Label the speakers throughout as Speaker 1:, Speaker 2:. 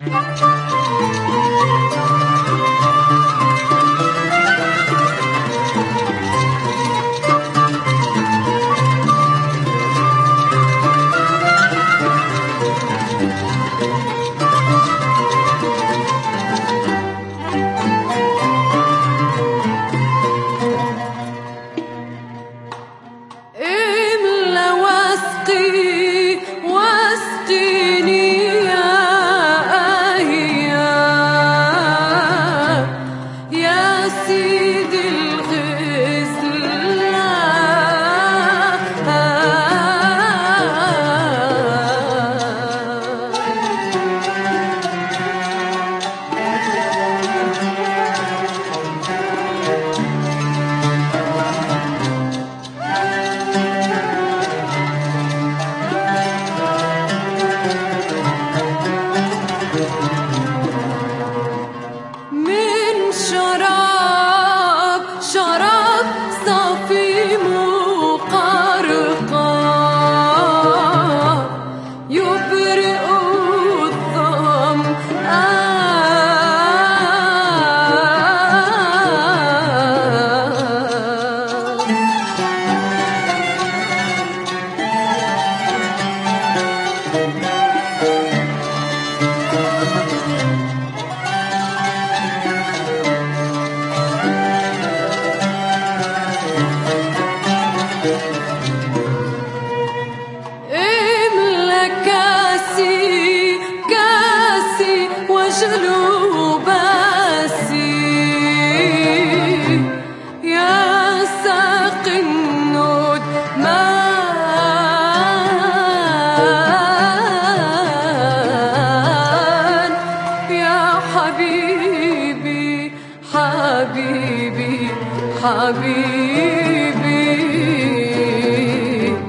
Speaker 1: حبيبي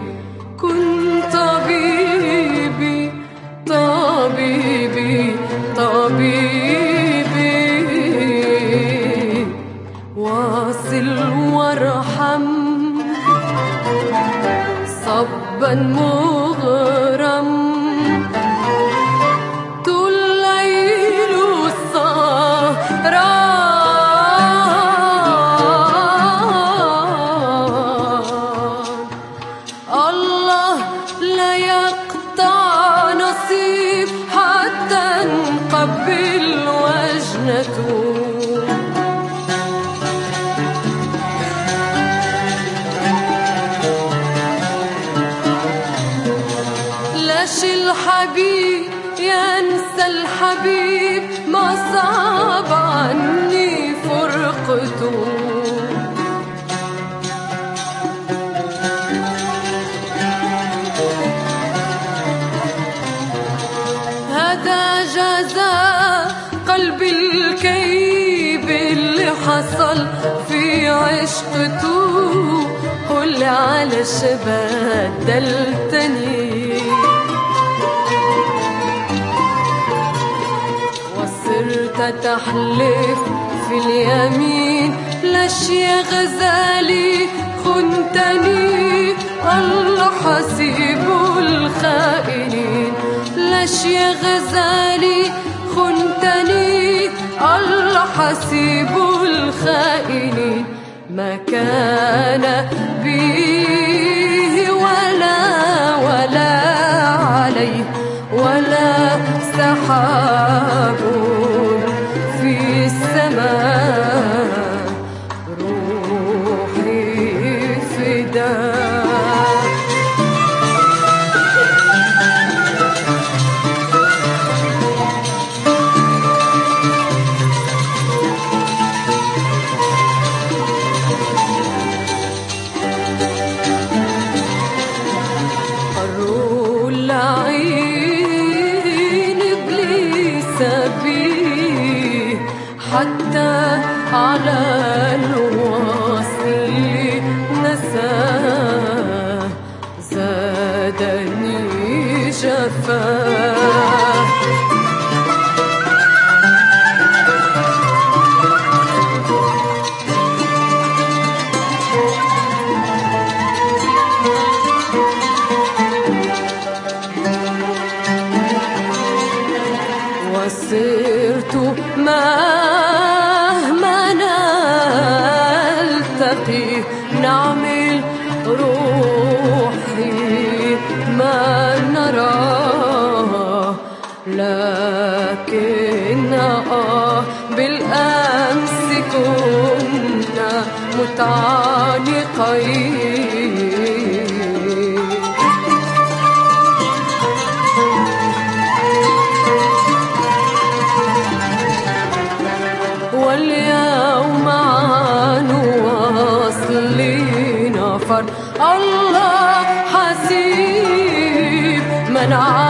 Speaker 1: كن طبيبي طبيبي طبيبي واصل وارحم صبا مغرم طول ليل السهران الله لا يقطع نصيب حتى نقبل وجنته لاش الحبيب ينسى الحبيب ما صعب عني فرقته هذا جزاء قلبي الكئيب اللي حصل في عشقته قل علاش بدلتني وصرت تحلف في اليمين لاش يا غزالي خنتني الله حسيب الخائنين لاش يا غزالي خنتني الله حسيب الخائنين ما كان به ولا عليه ولا سحاب في السماء روحي فداك حتى على الوصل نساه زادني جفاه وسرت مهما نلتقي نعمل روحي ما نراه، لكن بالأمس كنا متعانقين. واليوم عن وصلي نفر الله حسيب من